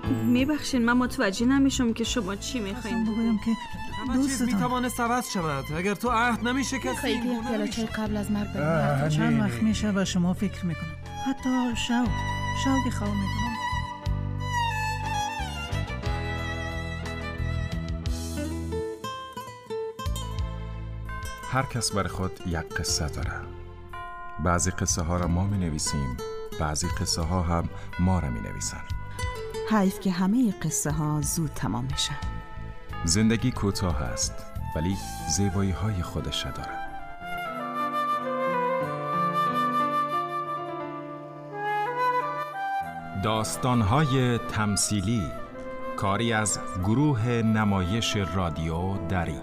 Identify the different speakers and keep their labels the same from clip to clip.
Speaker 1: میبخشین من متوجه نمیشم که شما چی میخواین
Speaker 2: بگویم که
Speaker 3: همه چیز میتوانست عوض شود اگر تو عهد نمیشکستی.
Speaker 4: خیلی پیاله چای قبل از مرگ بریم.
Speaker 2: چند وقت میشه و شما فکر میکنم، حتی شوقی خواه میکنم.
Speaker 5: هر کس برای خود یک قصه داره. بعضی قصه ها را ما می نویسیم، بعضی قصه ها هم ما را می نویسن.
Speaker 6: حیف که همه قصه ها زود تمام میشن.
Speaker 5: زندگی کوتاه است ولی زیبایی های خودش داره. داستان های تمثیلی، کاری از گروه نمایش رادیو دری.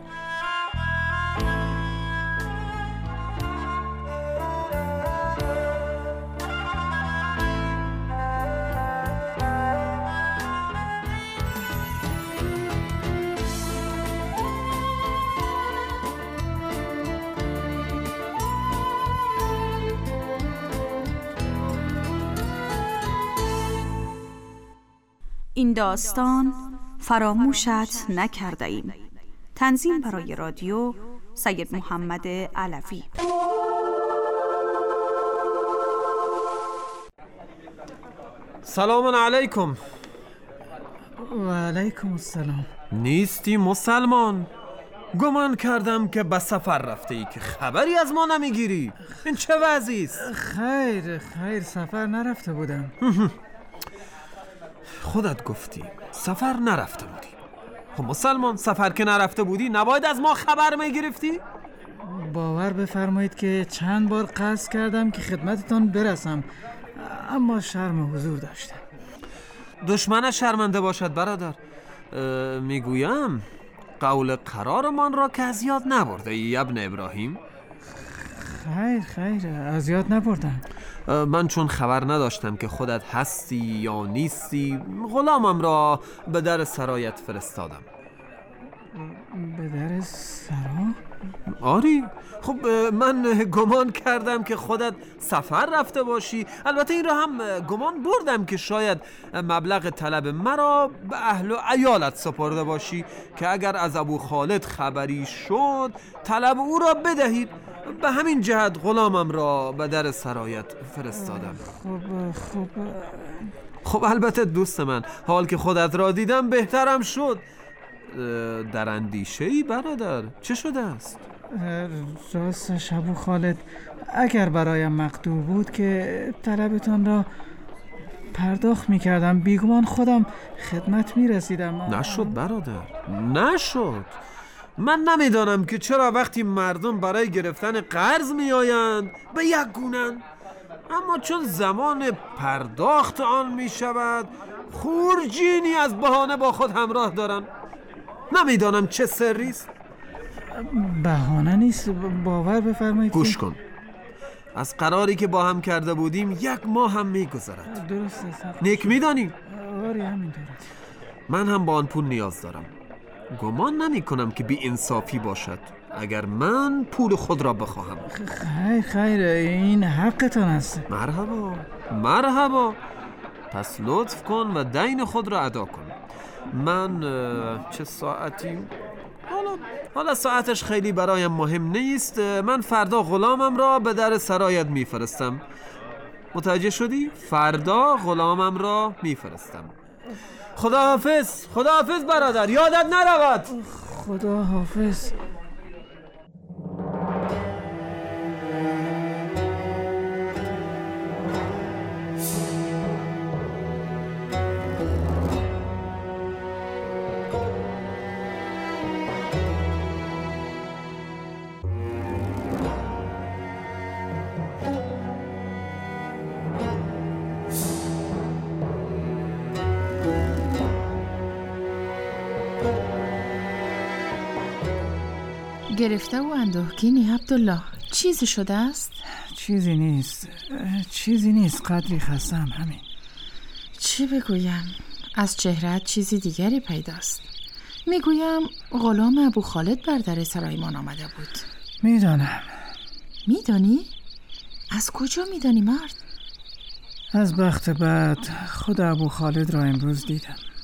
Speaker 1: این داستان فراموشت نکرده ایم. تنظیم برای رادیو سید محمد علوی.
Speaker 3: سلام علیکم.
Speaker 2: و علیکم السلام.
Speaker 3: نیستی مسلمان؟ گمان کردم که به سفر رفته ای که خبری از ما نمیگیری. این چه وضعی است؟
Speaker 2: خیر سفر نرفته بودم.
Speaker 3: خودت گفتی سفر نرفته بودی. خب مسلمان، سفر که نرفته بودی نباید از ما خبر میگرفتی؟
Speaker 2: باور بفرمایید که چند بار قصد کردم که خدمتتان برسم، اما شرم حضور داشتم.
Speaker 3: دشمن شرمنده باشد برادر. میگویم قول قرارمان را که از یاد نبرده ای ابن ابراهیم؟
Speaker 2: خیر از یاد نبردم.
Speaker 3: من چون خبر نداشتم که خودت هستی یا نیستی، غلامم را به در سرایت فرستادم.
Speaker 2: به در سرا؟
Speaker 3: آری، خب من گمان کردم که خودت سفر رفته باشی. البته این را هم گمان بردم که شاید مبلغ طلب مرا به اهل و عیالت سپرده باشی که اگر از ابو خالد خبری شد طلب او را بدهید. به همین جهت غلامم را به در سرایت فرستادم. خب البته دوست من، حال که خودت را دیدم بهترم شد. در اندیشه‌ای برادر؟ چه شده است؟
Speaker 2: راستش ابو خالد، اگر برایم مقدور بود که طلبتان را پرداخت می‌کردم، بیگمان خودم خدمت می‌رسیدم.
Speaker 3: نشد برادر، نشد. من نمیدانم که چرا وقتی مردم برای گرفتن قرض میآیند به یک گونن، اما چون زمان پرداخت آن می شود خورجینی از بهانه با خود همراه دارن. نمیدانم چه سری است.
Speaker 2: بهانه نیست، باور بفرمایید.
Speaker 3: گوش کن، از قراری که با هم کرده بودیم 1 ماه هم میگذرد.
Speaker 2: درسته.
Speaker 3: نیک میدانی؟
Speaker 2: آره همینطوره.
Speaker 3: من هم با آن پول نیاز دارم. گمان نمی کنم که بی انصافی باشد اگر من پول خود را بخواهم.
Speaker 2: خیر این حقتان است.
Speaker 3: مرحبا. پس لطف کن و دین خود را ادا کن. من چه ساعتی؟ حالا ساعتش خیلی برایم مهم نیست. من فردا غلامم را به در سرایت میفرستم. متوجه شدی؟ فردا غلامم را میفرستم. خداحافظ برادر، یادت نرود.
Speaker 2: خداحافظ.
Speaker 4: گرفته و اندوهگینی عبدالله. چیزی شده است؟
Speaker 2: چیزی نیست قدری خستم همین.
Speaker 4: چی بگویم؟ از چهره‌ات چیزی دیگری پیداست. میگویم غلام ابو خالد بر در سرایمان آمده بود.
Speaker 2: میدانم.
Speaker 4: میدانی؟ از کجا میدانی مرد؟
Speaker 2: از بخت بعد خود ابو خالد را امروز دیدم.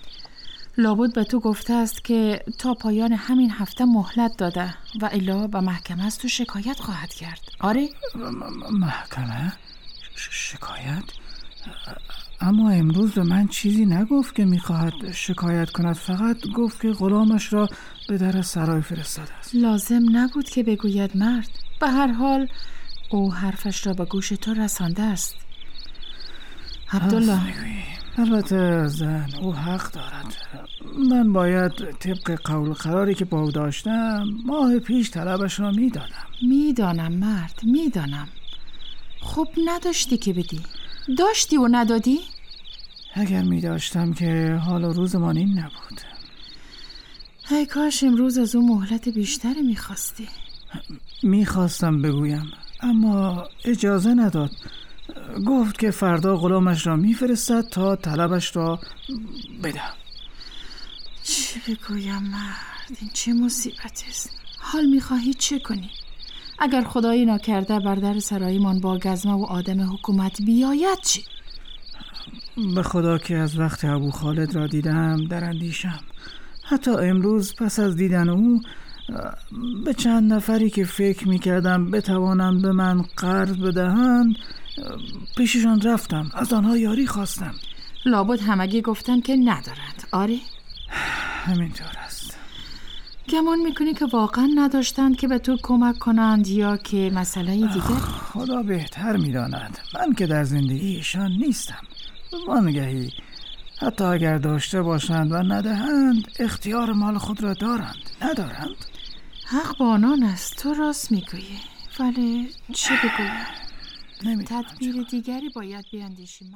Speaker 4: لابد به تو گفته است که تا پایان همین هفته مهلت داده و الا به محکمه از تو شکایت خواهد کرد. آره؟
Speaker 2: محکمه؟ شکایت؟ اما امروز به من چیزی نگفت که میخواهد شکایت کند، فقط گفت که غلامش را به در سرای فرستاده است.
Speaker 4: لازم نبود که بگوید مرد. به هر حال او حرفش را به گوش تو رسانده است. عبدالله،
Speaker 2: البته زن، او حق دارد. من باید طبق قول قراری که با او داشتم ماه پیش طلبش را میدادم.
Speaker 4: میدانم مرد، میدانم. خب نداشتی که بدی؟ داشتی و ندادی؟
Speaker 2: اگر میداشتم که حال و روزمان این نبود.
Speaker 4: ای کاش امروز از او مهلت بیشتری میخواستی.
Speaker 2: میخواستم بگویم اما اجازه نداد. گفت که فردا غلامش را میفرستد تا طلبش را بدم.
Speaker 4: چی بگویم مرد؟ این چه مصیبتی است. حال میخواهی چه کنی؟ اگر خدایی ناکرده بر در سرایمان با گزمه و آدم حکومت بیاید چی؟
Speaker 2: به خدا که از وقت ابو خالد را دیدم در اندیشم. حتی امروز پس از دیدن او به چند نفری که فکر میکردم بتوانند به من قرض بدهند پیششان رفتم، از آنها یاری خواستم.
Speaker 4: لابد همگی گفتن که ندارند. آره؟
Speaker 2: همینطور است.
Speaker 4: گمان میکنی که واقعا نداشتند که به تو کمک کنند یا که مسئله دیگر؟
Speaker 2: خدا بهتر میداند. من که در زندگی ایشان نیستم. وانگهی حتی اگر داشته باشند و ندهند اختیار مال خود را دارند. ندارند؟
Speaker 4: حق با آنان است. تو راست میگویی، ولی چه بگویم؟ تدبیر دیگری باید بیاندیشیم.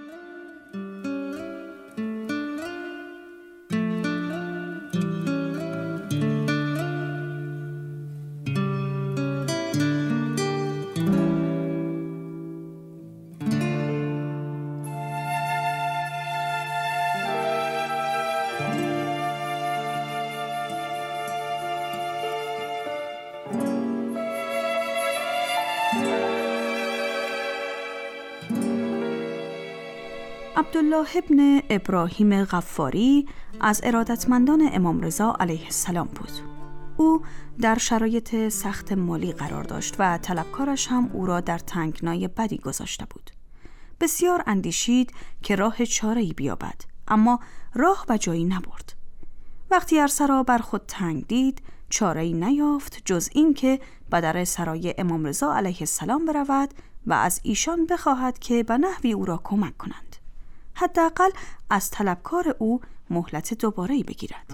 Speaker 1: عبدالله ابن ابراهیم غفاری از ارادتمندان امام رضا علیه السلام بود. او در شرایط سخت مالی قرار داشت و طلبکارش هم او را در تنگنای بدی گذاشته بود. بسیار اندیشید که راه چاره‌ای بیابد، اما راه به جایی نبرد. وقتی عرصه را بر خود تنگ دید، چاره‌ای نیافت جز این که به در سرای امام رضا علیه السلام برود و از ایشان بخواهد که به نحوی او را کمک کنند. حداقل از طلبکار او مهلت دوباره‌ای بگیرد.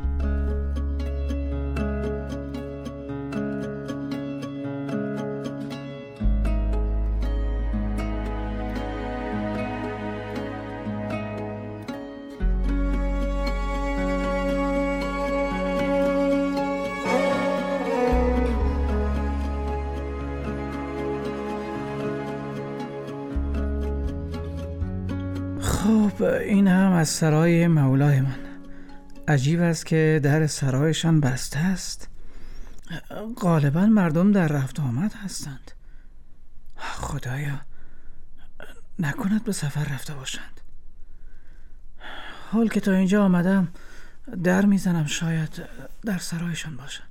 Speaker 2: خب این هم از سرای مولای من. عجیب است که در سرایشان بسته است. غالبا مردم در رفت آمد هستند. خدایا نکند به سفر رفته باشند. حال که تا اینجا آمدم در میزنم، شاید در سرایشان باشند.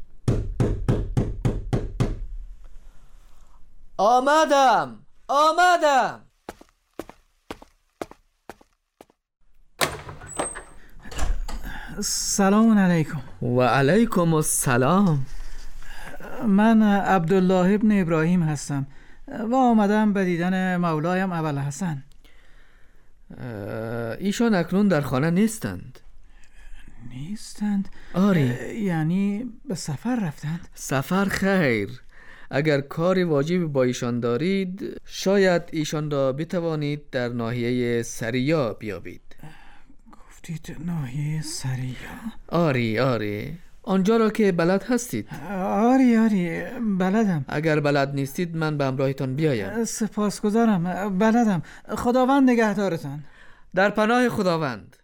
Speaker 7: آمدم.
Speaker 2: سلام علیکم.
Speaker 7: و علیکم السلام.
Speaker 2: من عبدالله ابن ابراهیم هستم و آمدم به دیدن مولایم ابوالحسن.
Speaker 7: ایشان اکنون در خانه نیستند.
Speaker 2: نیستند؟
Speaker 7: آری.
Speaker 2: یعنی به سفر رفتند؟
Speaker 7: سفر خیر. اگر کاری واجب با ایشان دارید شاید ایشان را بتوانید در ناحیه سریا بیابید.
Speaker 2: گفتید ناحیه سریا؟
Speaker 7: آری آنجا را که بلد هستید؟
Speaker 2: آری بلدم.
Speaker 7: اگر بلد نیستید من به همراهتان بیایم.
Speaker 2: سپاسگزارم، بلدم. خداوند نگهدارتان.
Speaker 7: در پناه خداوند.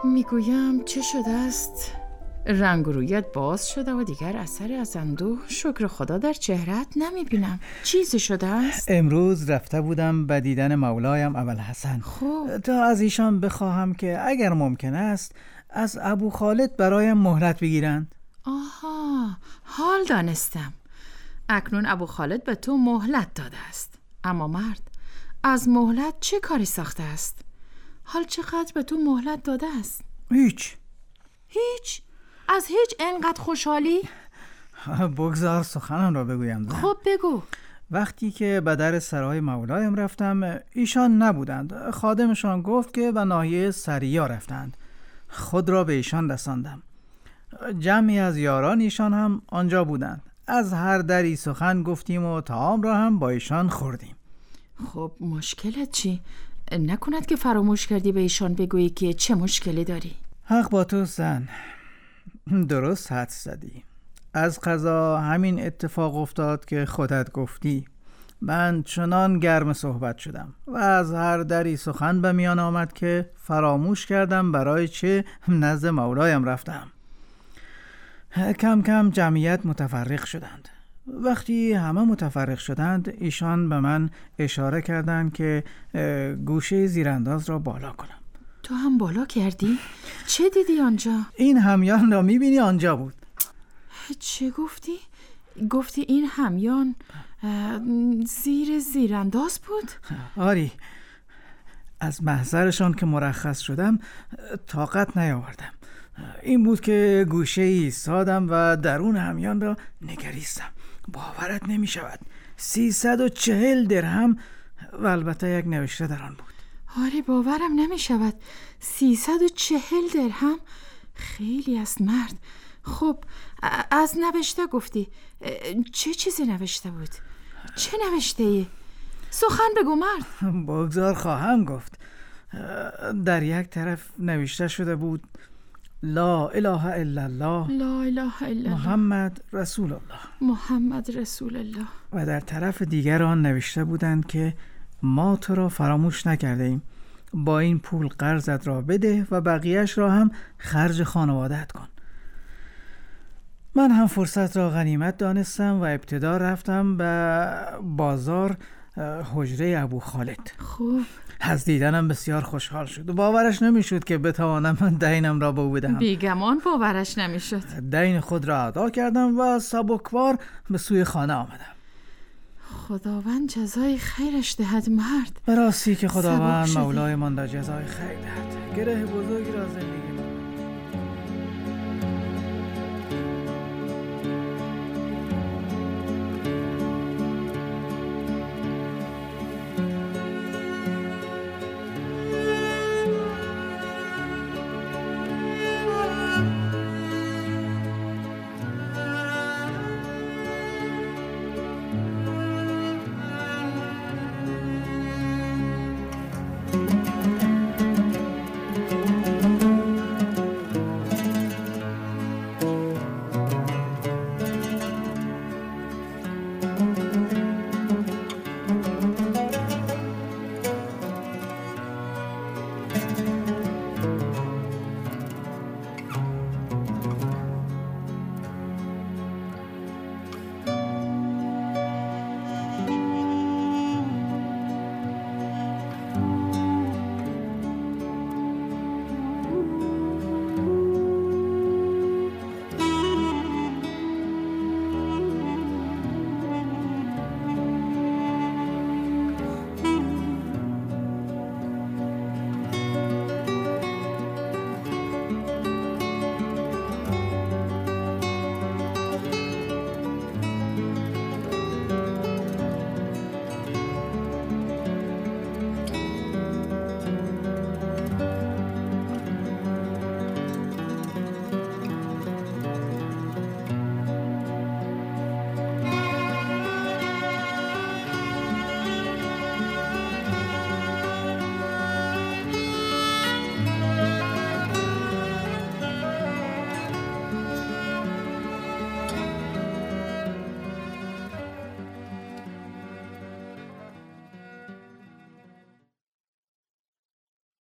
Speaker 4: میگویم چه شده است؟ رنگ و رویت باز شده و دیگر اثری از اندوه شکر خدا در چهرهت نمیبینم. چیزی شده است؟
Speaker 2: امروز رفته بودم به دیدن مولایم ابوالحسن.
Speaker 4: خب
Speaker 2: تا از ایشان بخواهم که اگر ممکن است از ابو خالد برایم مهلت بگیرند.
Speaker 4: آها، حال دانستم. اکنون ابو خالد به تو مهلت داده است. اما مرد، از مهلت چه کاری ساخته است؟ حال چقدر به تو مهلت داده است؟
Speaker 2: هیچ.
Speaker 4: از هیچ انقدر خوشحالی؟
Speaker 2: بگذار سخنم را بگویم زن.
Speaker 4: خب بگو.
Speaker 2: وقتی که به در سرای مولایم رفتم ایشان نبودند. خادمشان گفت که به ناحیه سریا رفتند. خود را به ایشان رساندم. جمعی از یاران ایشان هم آنجا بودند. از هر دری سخن گفتیم و طعام را هم با ایشان خوردیم.
Speaker 4: خب مشکلت چی؟ نکند که فراموش کردی به ایشان بگویی که چه مشکلی داری؟
Speaker 2: حق با تو زن، درست حدس زدی. از قضا همین اتفاق افتاد که خودت گفتی. من چنان گرم صحبت شدم و از هر دری سخن به میان آمد که فراموش کردم برای چه نزد مولایم رفتم. کم کم جمعیت متفرق شدند. وقتی همه متفرق شدند ایشان به من اشاره کردند که گوشه زیرانداز را بالا کنم.
Speaker 4: تو هم بالا کردی؟ چه دیدی آنجا؟
Speaker 2: این همیان را میبینی آنجا بود.
Speaker 4: چه گفتی؟ گفتی این همیان زیرانداز بود؟
Speaker 2: آری، از محضرشان که مرخص شدم طاقت نیاوردم. این بود که گوشه ایستادم و درون همیان را نگریستم. باورت نمی شود 340 درهم و البته یک نوشته در آن بود.
Speaker 4: آره باورم نمی شود 340 درهم، خیلی است مرد. خب از نوشته گفتی، چه چیزی نوشته بود؟ چه نوشته ای؟ سخن بگو مرد.
Speaker 2: بگذار خواهم گفت. در یک طرف نوشته شده بود لا اله الا الله،
Speaker 4: لا اله الا الله،
Speaker 2: محمد رسول الله،
Speaker 4: محمد رسول الله.
Speaker 2: و در طرف دیگر آن نوشته بودند که ما تو را فراموش نکرده ایم، با این پول قرضت را بده و بقیهش را هم خرج خانواده‌ات کن. من هم فرصت را غنیمت دانستم و ابتدا رفتم به بازار حجره ابو خالد.
Speaker 4: خوب.
Speaker 2: از دیدنم بسیار خوشحال شد و باورش نمیشد که بتوانم دینم را به او بدهم.
Speaker 4: بیگمان باورش نمیشد.
Speaker 2: دین خود را ادا کردم و سبکبار به سوی خانه آمدم.
Speaker 4: خداوند جزای خیرش دهد مرد.
Speaker 2: به راستی که خداوند مولای من را جزای خیر دهد. گره بزرگی را زندگی